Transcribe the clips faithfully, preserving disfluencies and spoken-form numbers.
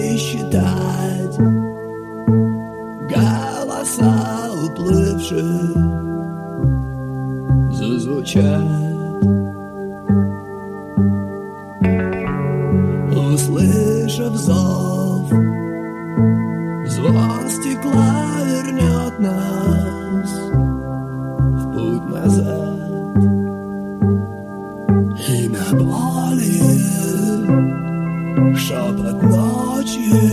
пересчитать голоса уплывших, зазвучать. Услышав зов, звон стекла вернет нас в путь назад. Имя боли, шепот ночи,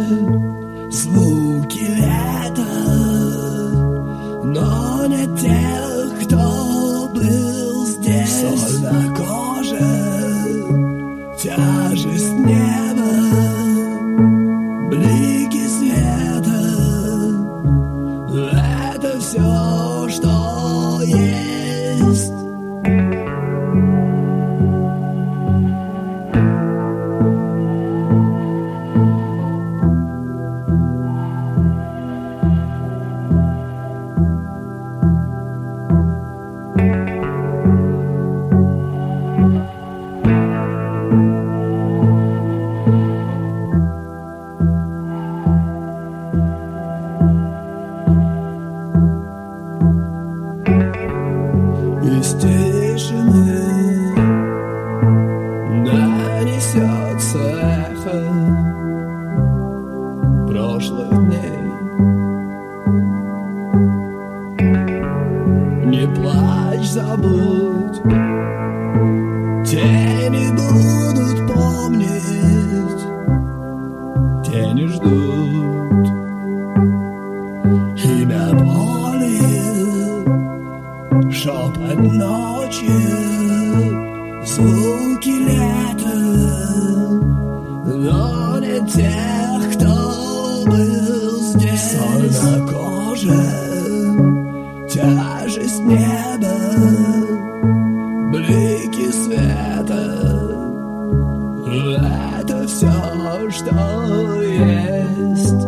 звуки лета, но не тех, кто был здесь. Соль на коже, тяжесть неба, блики света. Это все, что есть. Из тишины донесется эхо прошлых дней. Не плачь, забудь, тени будут помнить, тени ждут. Имя боли, шепот ночи, звуки лета, но не тех, кто был здесь. Соль на коже, тяжесть неба, блики света. Это все, что есть.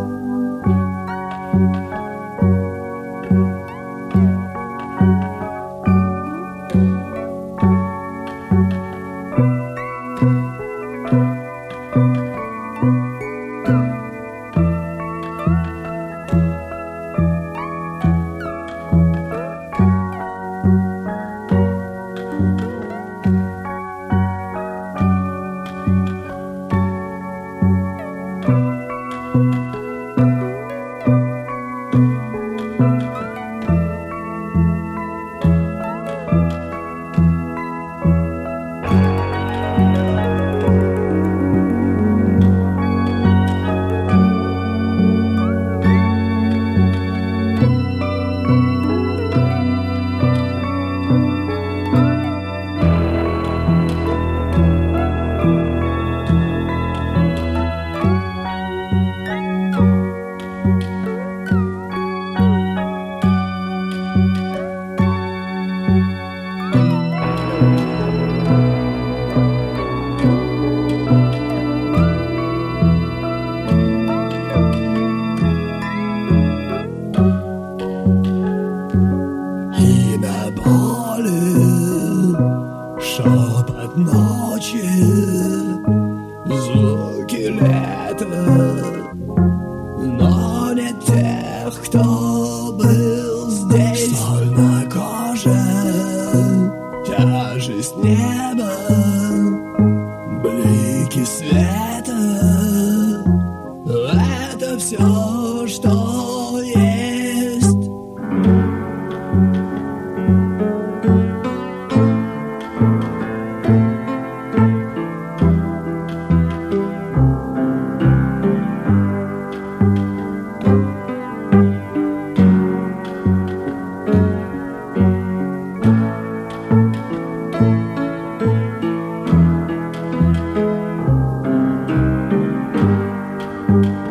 Имя боли, шепот ночи, звуки лета, но не тех, кто был здесь. Соль на коже, тяжесть неба, блики света. Это все, что есть. Thank you.